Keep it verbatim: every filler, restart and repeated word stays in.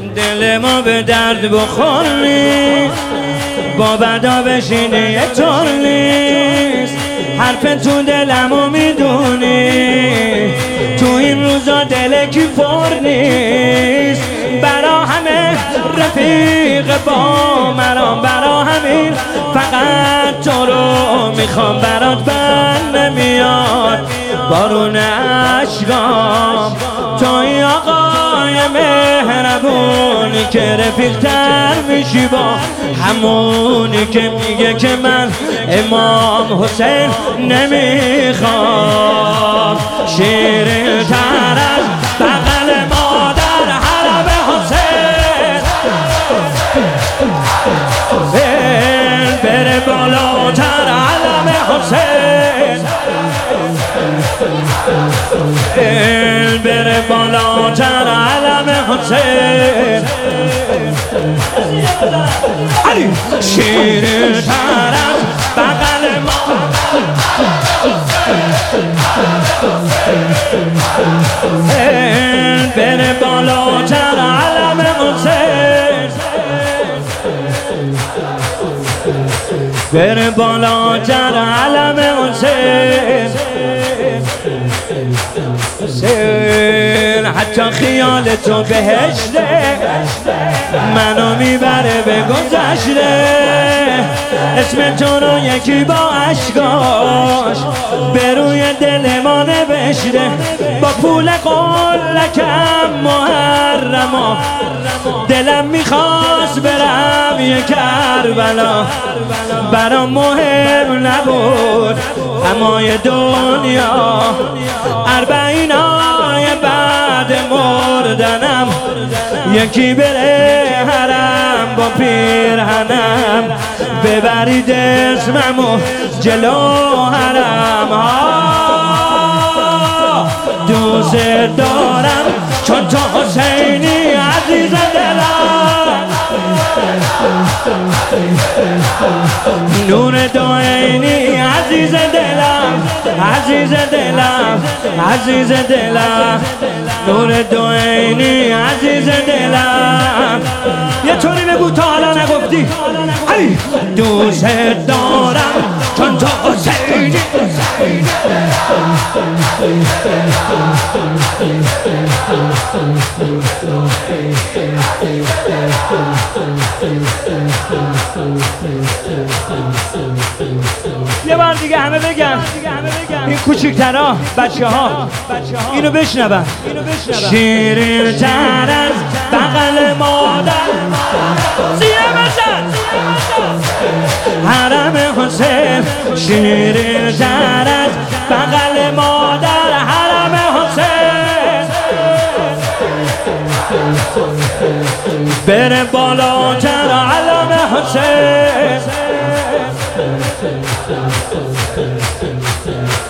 دل ما به درد بخور نیست، با بدا بشینه یه طور نیست. حرف تو دلمو میدونی، تو این روزا دل کی پر نیست. برا همه رفیق با مرام، برا همین فقط تو رو میخوام. برات بند نمیاد بارون اشکام، توی آقای مهربونی که رفیق تر میشی با همونی که میگه که من امام حسین نمیخوام. شیرین تر از بغل مادر حرم حسین، بره بالاتر علم حسین، بره بالاتر علم حسین. علی شیرین تر از بغل ما، بره بالاتر علم حسین، بره بالاتر علم حسین. حسین حتی خیال تو بهشته، منو میبره به گذشته. اسم تو رو یکی با عشقاش به روی دل ما نوشته، با پول قلکم محرما. دلم میخواست برم یه کربلا، برام مهم نبود همای دنیا. اربعینای بعد مردنم یکی بره حرم با پیرهنم، ببرید اسممو جلو حرم ها. دوست دارم چون تو حسینی عزیز دلم، نور دوینی عزیز دلم، عزیز دلم، عزیز دلم. نور دوینی عزیز دلم. یه طوری بگو تا حالا نگفتی. علی دوست دارم چون تو حسینی. یه بار دیگه همه بگن، این کوچکترها بچه ها اینو بشنون. شیرین تر از بغل مادر، زیه بزن حرم حسین. شیرین تر از بغل مادر حرم حسین، بره بالاتر علم حسین.